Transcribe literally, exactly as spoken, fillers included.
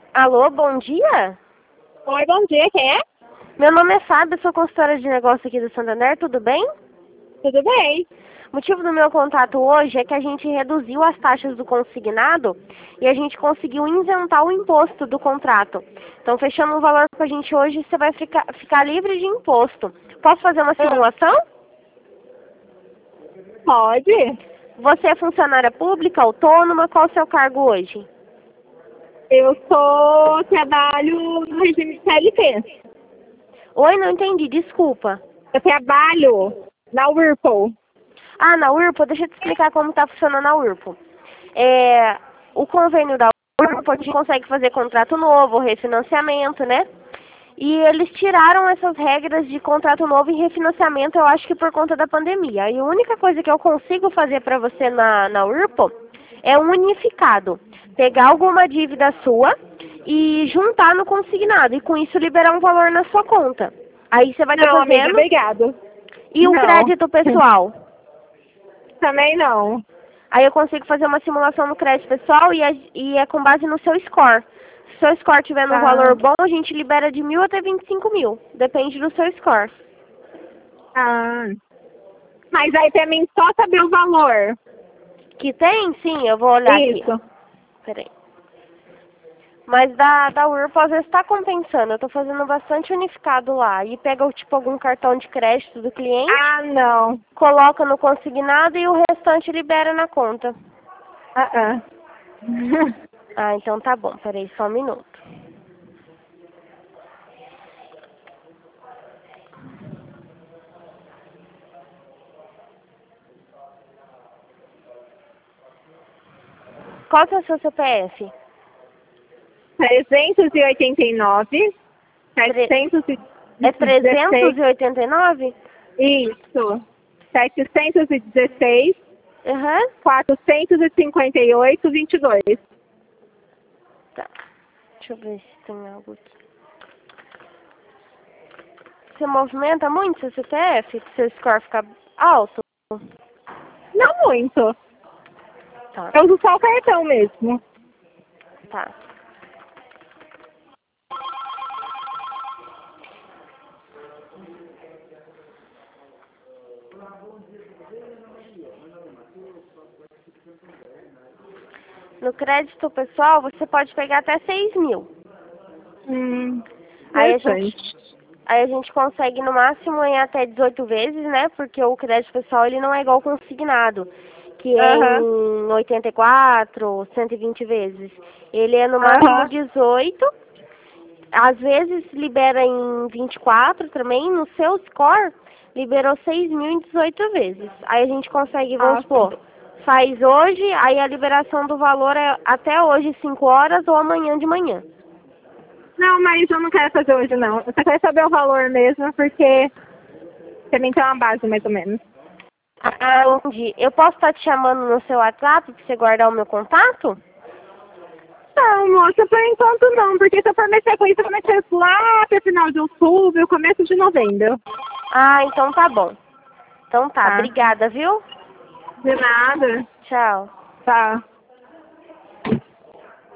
Alô, bom dia? Oi, bom dia, quem é? Meu nome é Fábio, sou consultora de negócio aqui do Santander, tudo bem? Tudo bem? O motivo do meu contato hoje é que a gente reduziu as taxas do consignado e a gente conseguiu isentar o imposto do contrato. Então, fechando o valor com a gente hoje, você vai ficar, ficar livre de imposto. Posso fazer uma simulação? Pode? Você é funcionária pública, autônoma, qual o seu cargo hoje? Eu sou, trabalho no regime de C L T. Oi, não entendi, desculpa. Eu trabalho na Whirlpool. Ah, na Whirlpool, deixa eu te explicar como está funcionando a Whirlpool. É, o convênio da Whirlpool, a gente consegue fazer contrato novo, refinanciamento, né? E eles tiraram essas regras de contrato novo e refinanciamento, eu acho que por conta da pandemia. E a única coisa que eu consigo fazer para você na, na Whirlpool é um unificado. Pegar alguma dívida sua e juntar no consignado. E com isso liberar um valor na sua conta. Aí você vai estar Não, amiga, fazendo... obrigado. E o Não. crédito pessoal? Também não. Aí eu consigo fazer uma simulação no crédito pessoal e é, e é com base no seu score. Se o seu score tiver no Ah. valor bom, a gente libera de mil até vinte e cinco mil. Depende do seu score. Ah. Mas aí pra mim só saber o valor. Que tem? Sim, eu vou olhar Isso. aqui. Peraí. Mas da, da Whirlpool às vezes está compensando. Eu estou fazendo bastante unificado lá. E pega tipo algum cartão de crédito do cliente, Ah, não. coloca no consignado e o restante libera na conta. Ah, ah. Ah, então tá bom. Peraí, só um minuto. Qual que é o seu C P F? trezentos e oitenta e nove, setecentos e É trezentos e oitenta e nove? Isso. setecentos e dezesseis, Aham. quatrocentos e cinquenta e oito, vinte e dois. Tá. Deixa eu ver se tem algo aqui. Você movimenta muito seu C P F? Pro seu score ficar alto? Não muito. Tá. Eu uso só o cartão mesmo. Tá. No crédito pessoal, você pode pegar até seis mil. Hum, Aí a interessante. gente, aí a gente consegue no máximo em até dezoito vezes, né? Porque o crédito pessoal ele não é igual ao consignado, que é Aham. em oitenta e quatro, cento e vinte vezes. Ele é no máximo Aham. dezoito. Às vezes libera em vinte e quatro também. No seu score, liberou seis mil em dezoito vezes. Aí a gente consegue, vamos supor, Nossa. faz hoje, aí a liberação do valor é até hoje cinco horas ou amanhã de manhã. Não, mas eu não quero fazer hoje, não. Eu só quero saber o valor mesmo, porque também tem uma base, mais ou menos. Ah, entendi. Eu posso estar te chamando no seu WhatsApp para você guardar o meu contato? Não, moça, por enquanto não, porque se eu for mexer com isso, eu vou mexer lá até final de outubro, começo de novembro. Ah, então tá bom. Então tá, Tá. obrigada, viu? De nada. Tchau. Tá.